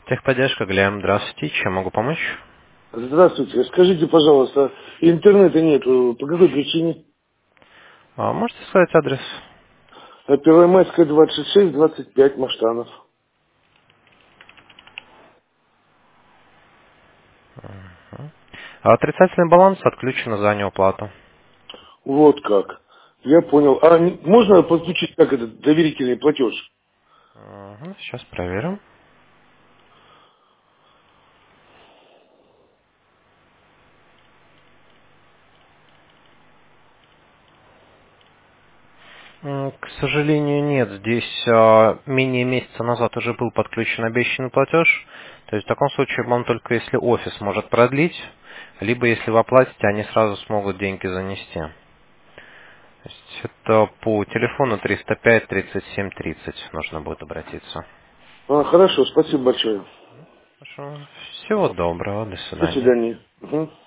Техподдержка, Глеб, здравствуйте. Чем могу помочь? Здравствуйте. Скажите, пожалуйста, интернета нет. По какой причине? Можете сказать адрес? Первомайская, 26, 25, Маштанов. Отрицательный баланс отключен за неуплату. Вот как. Я понял. Можно подключить как этот доверительный платеж? Сейчас проверим. К сожалению, нет. Здесь менее месяца назад уже был подключен обещанный платеж. То есть в таком случае вам только если офис может продлить, либо если вы оплатите, они сразу смогут деньги занести. То есть это по телефону 305 37 30 нужно будет обратиться. Хорошо, спасибо большое. Хорошо. Всего доброго. До До свидания. свидания. Мгм.